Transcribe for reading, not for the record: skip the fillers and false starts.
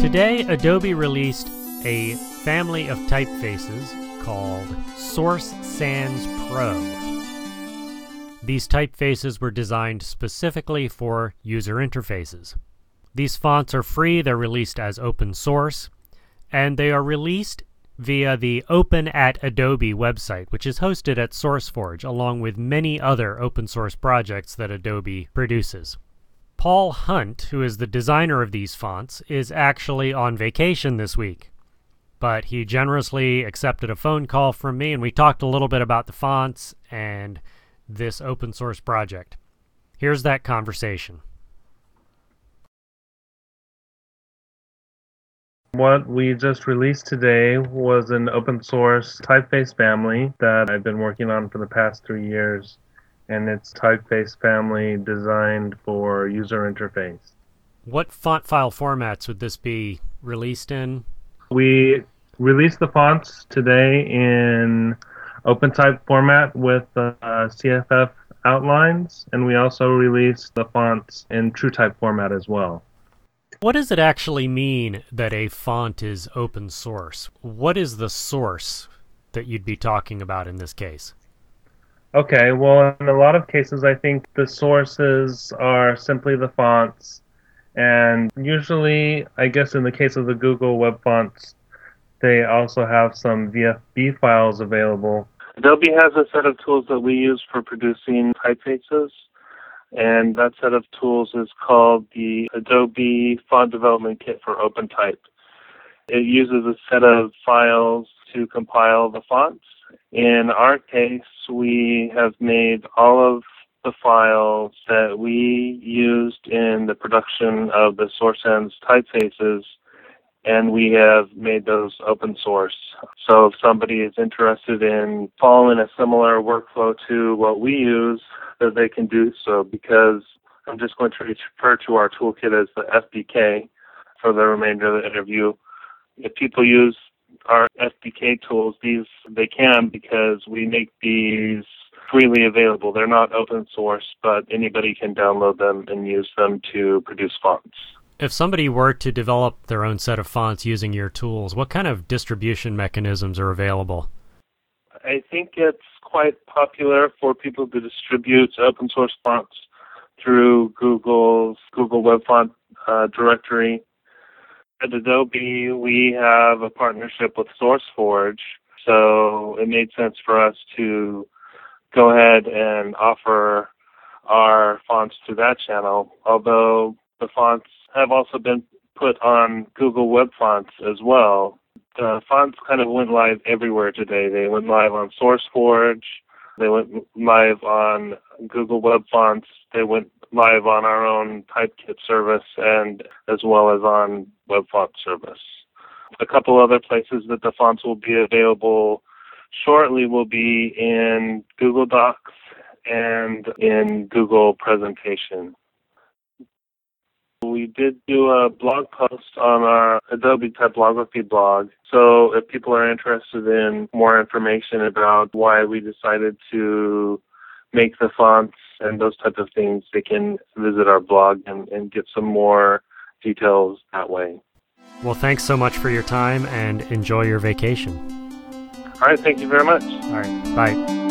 Today, Adobe released a family of typefaces called Source Sans Pro. These typefaces were designed specifically for user interfaces. These fonts are free, they're released as open source, and they are released via the Open at Adobe website, which is hosted at SourceForge, along with many other open source projects that Adobe produces. Paul Hunt, who is the designer of these fonts, is actually on vacation this week, but he generously accepted a phone call from me, and we talked a little bit about the fonts and this open source project. Here's that conversation. What we just released today was an open source typeface family that I've been working on for the past 3 years, and it's typeface family designed for user interface. What font file formats would this be released in? We released the fonts today in OpenType format with CFF outlines, and we also released the fonts in TrueType format as well. What does it actually mean that a font is open source? What is the source that you'd be talking about in this case? Okay, well, in a lot of cases, I think the sources are simply the fonts, and usually, I guess in the case of the Google Web Fonts, they also have some VFB files available. Adobe has a set of tools that we use for producing typefaces, and that set of tools is called the Adobe Font Development Kit for OpenType. It uses a set of files to compile the fonts. In our case, we have made all of the files that we used in the production of the Source Sans typefaces, and we have made those open source. So if somebody is interested in following a similar workflow to what we use, that they can do so, because I'm just going to refer to our toolkit as the FDK for the remainder of the interview. If people use our FDK tools, they can, because we make these freely available. They're not open source, but anybody can download them and use them to produce fonts. If somebody were to develop their own set of fonts using your tools, what kind of distribution mechanisms are available? I think it's quite popular for people to distribute open source fonts through Google's Google Web Font directory. At Adobe, we have a partnership with SourceForge, so it made sense for us to go ahead and offer our fonts to that channel, although the fonts have also been put on Google Web Fonts as well. The fonts kind of went live everywhere today. They went live on SourceForge, they went live on Google Web Fonts, they went live on our own Typekit service, and as well as on Web Font service. A couple other places that the fonts will be available shortly will be in Google Docs and in Google Presentation. We did do a blog post on our Adobe Typography blog, so if people are interested in more information about why we decided to make the fonts and those types of things, they can visit our blog and get some more details that way. Well, thanks so much for your time, and enjoy your vacation. All right, thank you very much. All right, bye.